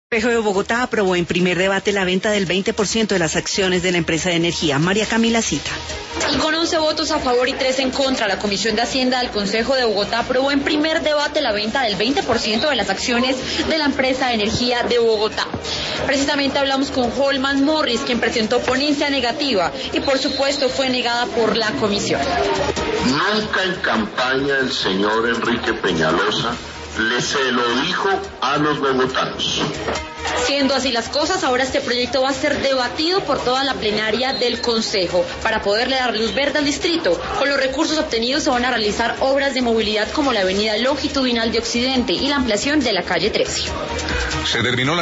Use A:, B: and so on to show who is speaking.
A: Consejo de Bogotá aprobó en primer debate la venta del 20% de las acciones de la empresa de energía. María Camila Cita.
B: Y con 11 votos a favor y 3 en contra, la Comisión de Hacienda del Consejo de Bogotá aprobó en primer debate la venta del 20% de las acciones de la empresa de energía de Bogotá. Precisamente hablamos con Holman Morris, quien presentó ponencia negativa y por supuesto fue negada por la comisión.
C: Nunca en campaña el señor Enrique Peñalosa se lo dijo a los bogotanos.
B: Siendo así las cosas, ahora este proyecto va a ser debatido por toda la plenaria del Consejo para poderle dar luz verde al distrito. Con los recursos obtenidos se van a realizar obras de movilidad como la avenida longitudinal de Occidente y la ampliación de la calle 13.
D: Se terminó la